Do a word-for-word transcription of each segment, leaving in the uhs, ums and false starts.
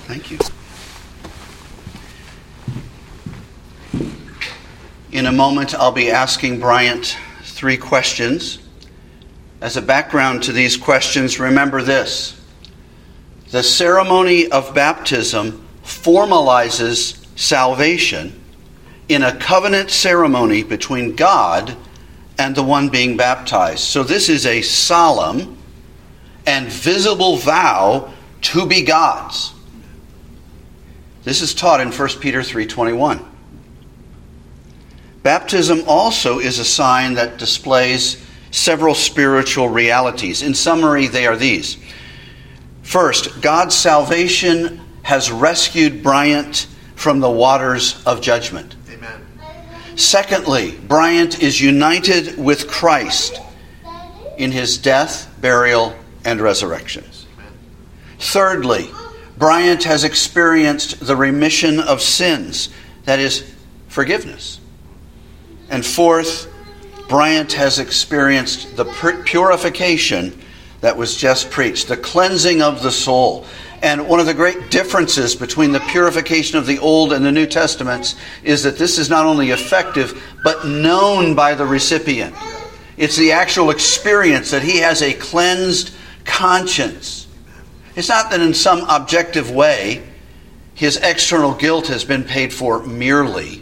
Thank you. In a moment, I'll be asking Bryant three questions. As a background to these questions, remember this. The ceremony of baptism formalizes salvation in a covenant ceremony between God and the one being baptized. So this is a solemn and visible vow to be God's. This is taught in First Peter three twenty-one. Baptism also is a sign that displays several spiritual realities. In summary, they are these. First, God's salvation has rescued Bryant from the waters of judgment. Amen. Secondly, Bryant is united with Christ in his death, burial, and resurrection. Amen. Thirdly, Bryant has experienced the remission of sins, that is, forgiveness. And fourth, Bryant has experienced the purification that was just preached, the cleansing of the soul. And one of the great differences between the purification of the Old and the New Testaments is that this is not only effective, but known by the recipient. It's the actual experience that he has a cleansed conscience. It's not that in some objective way his external guilt has been paid for merely.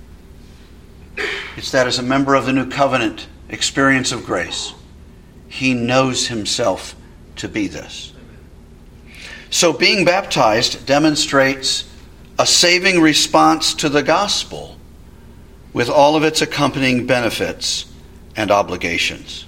It's that as a member of the new covenant experience of grace, he knows himself to be this. So being baptized demonstrates a saving response to the gospel with all of its accompanying benefits and obligations.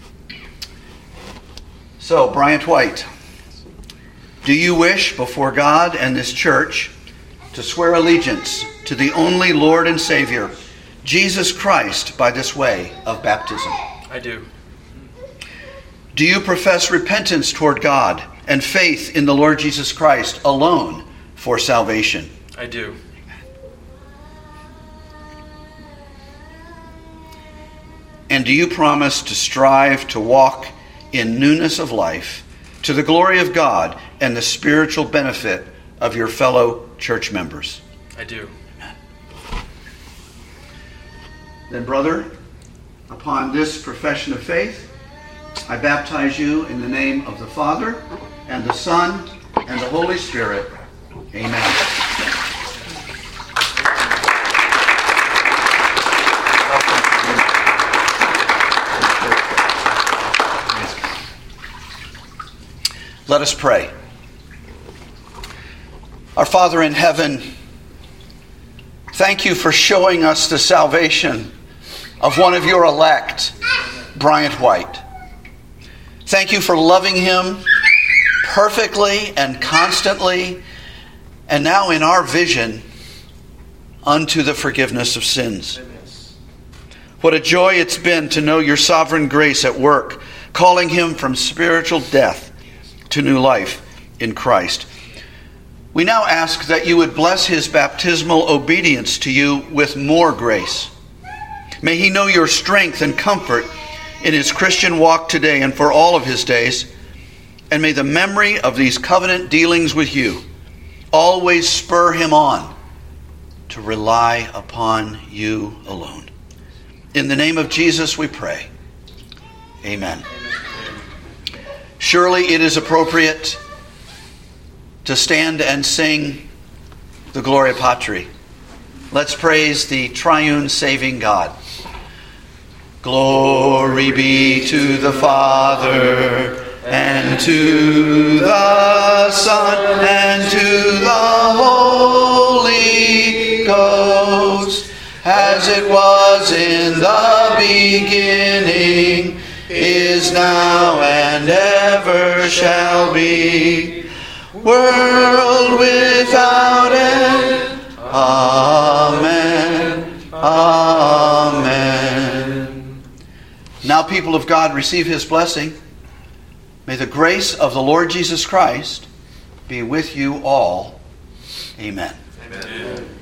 So, Bryant White, do you wish before God and this church to swear allegiance to the only Lord and Savior, Jesus Christ, by this way of baptism? I do. Do you profess repentance toward God and faith in the Lord Jesus Christ alone for salvation? I do. And do you promise to strive to walk in newness of life to the glory of God and the spiritual benefit of your fellow church members? I do. Then, brother, upon this profession of faith, I baptize you in the name of the Father, and the Son, and the Holy Spirit. Amen. Let us pray. Our Father in heaven, thank you for showing us the salvation of one of your elect, Bryant White. Thank you for loving him perfectly and constantly, and now in our vision, unto the forgiveness of sins. What a joy it's been to know your sovereign grace at work, calling him from spiritual death to new life in Christ. We now ask that you would bless his baptismal obedience to you with more grace. May he know your strength and comfort in his Christian walk today and for all of his days. And may the memory of these covenant dealings with you always spur him on to rely upon you alone. In the name of Jesus we pray. Amen. Surely it is appropriate to stand and sing the Gloria Patri. Let's praise the triune saving God. Glory be to the Father, and to the Son, and to the Holy Ghost, as it was in the beginning, is now, and ever shall be, world without end. Amen. Amen. Now, people of God, receive his blessing. May the grace of the Lord Jesus Christ be with you all. Amen. Amen.